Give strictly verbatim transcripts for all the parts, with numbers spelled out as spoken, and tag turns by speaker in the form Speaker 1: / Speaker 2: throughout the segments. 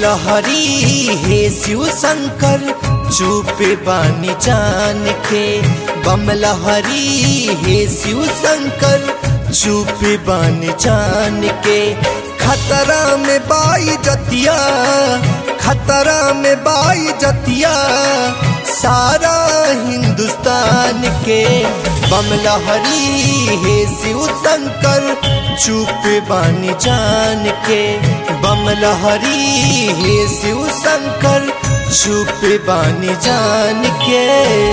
Speaker 1: लहरी हे शिव शंकर चुपे बानी जान के। बम लहरी हे शिव शंकर चुपे बानी जान के। खतरा में बाई जतिया, खतरा में बाई जतिया सारा हिंदुस्तान के। बम लहरी हे शिव शंकर चुप बानी जान के। बम लहरी हे शिव शंकर चुप बानी जान के।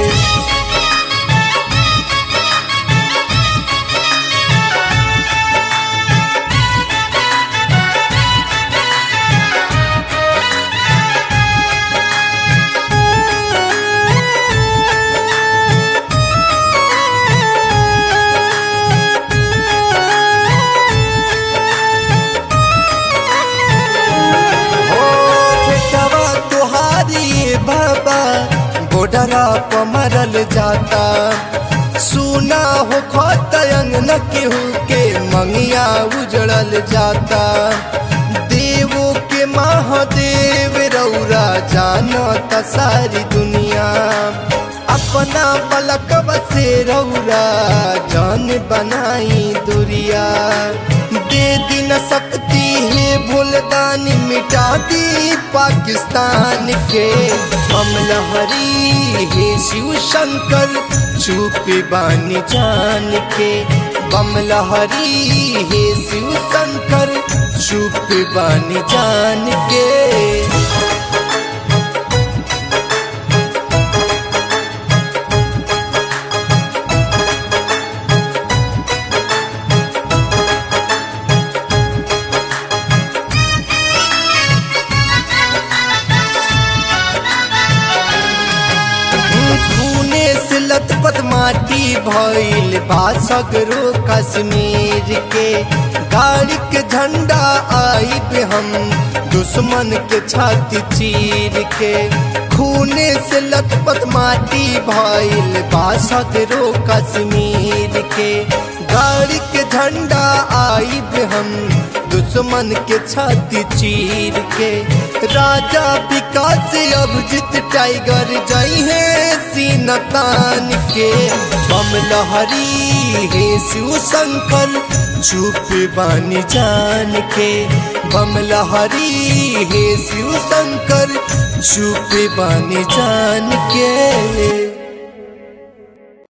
Speaker 1: बाबा बोडरा पर मरल जाता, सुना हो खोतयंग न केहू के मंगिया उजड़ल जाता। देवो के महादेव रौरा जानता सारी दुनिया, अपना पलक बसे रौरा जान बनाई दुरिया। दे दिन शक्ति है भूलदानी मिटा दी पाकिस्तान के। बम लहरी हे शिव शंकर चुप बानी जान के। बम लहरी हे शिव शंकर चुप बानी जान के। लथपथ माटी भइल बा सगरो कश्मीर के। गाड़ी के झंडा आई पे हम दुश्मन के छाती चीर के। खूने से लथपथ माटी भइल बा सगरो कश्मीर के। गाड़ी के झंडा आई पे हम दुश्मन के छाती चीर के। राजा विकास अभिजीत टाइगर जई है सीना तान के। बम लहरी हे शिव शंकर चुप बानी जान के। बम लहरी हे शिव शंकर चुप बानी जान के।